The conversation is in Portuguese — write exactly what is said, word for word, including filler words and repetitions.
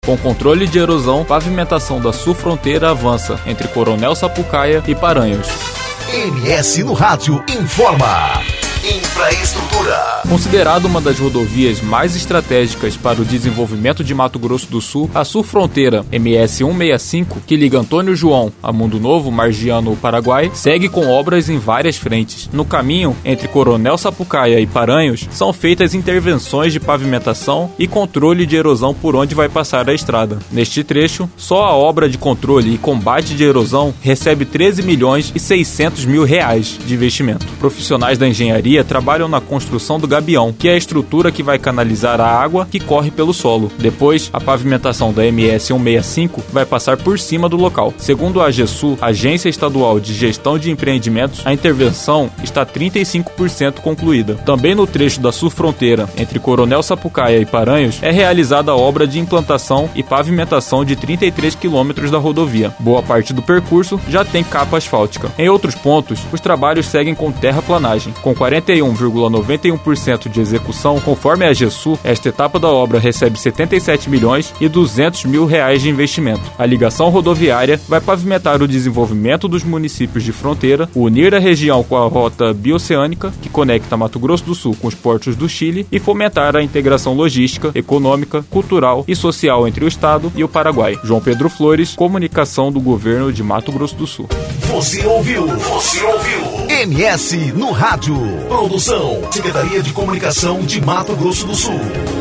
Com controle de erosão, pavimentação da Sul Fronteira avança entre Coronel Sapucaia e Paranhos. M S no Rádio informa. Infraestrutura. Considerada uma das rodovias mais estratégicas para o desenvolvimento de Mato Grosso do Sul, a Sul Fronteira M S cento e sessenta e cinco, que liga Antônio João a Mundo Novo, Margiano, Paraguai, segue com obras em várias frentes. No caminho entre Coronel Sapucaia e Paranhos, são feitas intervenções de pavimentação e controle de erosão por onde vai passar a estrada. Neste trecho, só a obra de controle e combate de erosão recebe treze milhões e seiscentos mil reais de investimento. Profissionais da engenharia trabalham na construção do gabião, que é a estrutura que vai canalizar a água que corre pelo solo. Depois, a pavimentação da M S cento e sessenta e cinco vai passar por cima do local. Segundo a AGESU, Agência Estadual de Gestão de Empreendimentos, a intervenção está trinta e cinco por cento concluída. Também no trecho da Sul Fronteira, entre Coronel Sapucaia e Paranhos, é realizada a obra de implantação e pavimentação de trinta e três quilômetros da rodovia. Boa parte do percurso já tem capa asfáltica. Em outros pontos, os trabalhos seguem com terraplanagem. Com quarenta e um vírgula noventa e um por cento de execução, conforme a AGESU, esta etapa da obra recebe setenta e sete milhões e duzentos mil reais de investimento. A ligação rodoviária vai pavimentar o desenvolvimento dos municípios de fronteira, unir a região com a rota bioceânica, que conecta Mato Grosso do Sul com os portos do Chile, e fomentar a integração logística, econômica, cultural e social entre o Estado e o Paraguai. João Pedro Flores, comunicação do governo de Mato Grosso do Sul. Você ouviu? Você ouviu? M S no Rádio. Produção, Secretaria de Comunicação de Mato Grosso do Sul.